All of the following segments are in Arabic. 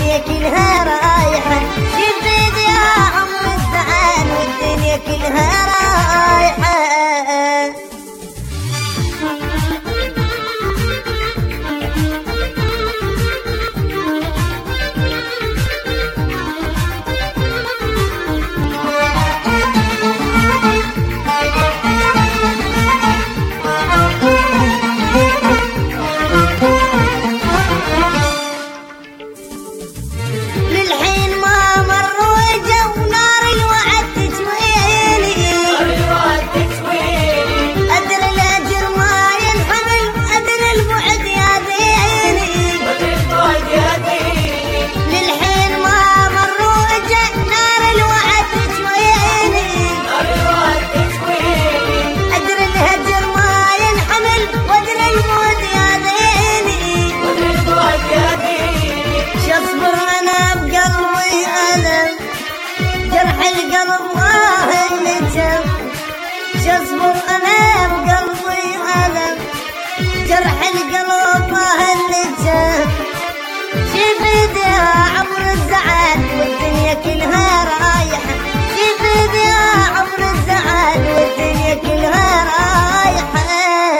والدنيا كلها رايحة، شفت يا عمر الزعل والدنيا كلها رايحة. شصبر أنا بقلبي ألم، جرح القلب ما هلجه، شفت يا عمر الزعل والدنيا كلها رايحة، شفت يا عمر الزعل والدنيا كلها رايحة.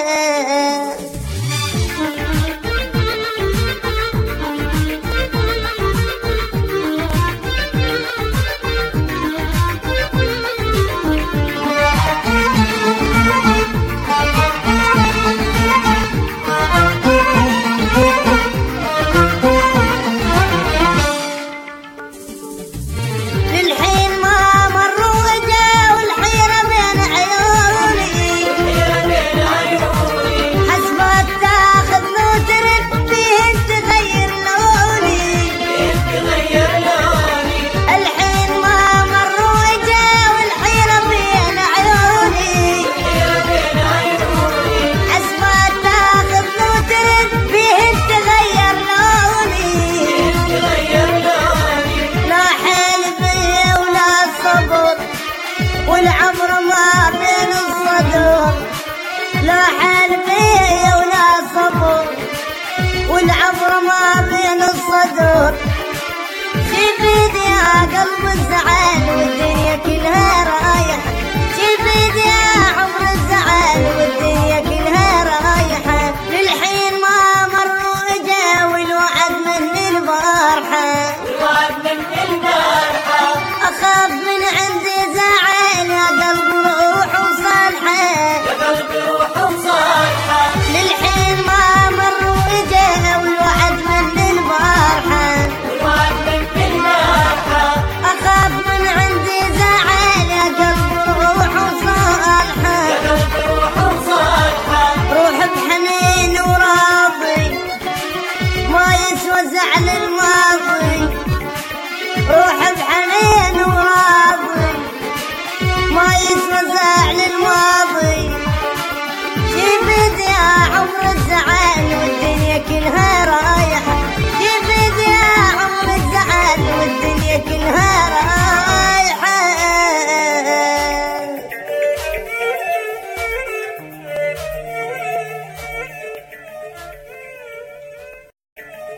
والعمر ما بين الصدور، لا حال بيا ولا صبر، والعمر ما بين الصدور، شفت يا قلب الزعل والدنيا كلها رايحة، شفت يا عمر الزعل والدنيا كلها رايحة. للحين ما مر وجا والوعد من البارحة، أخاف من عندي زعل يا قلب روح وصالحة، للحين ما مر وجا والوعد من البارحة، أخاف من عندي زعل يا قلب روح وصالحة، روح بحنين وراضي ما يسوى زعل الماضي، روح بحنين وراضي ما يسوى زعل الماضي، شفت يا عمر الزعل والدنيا كلها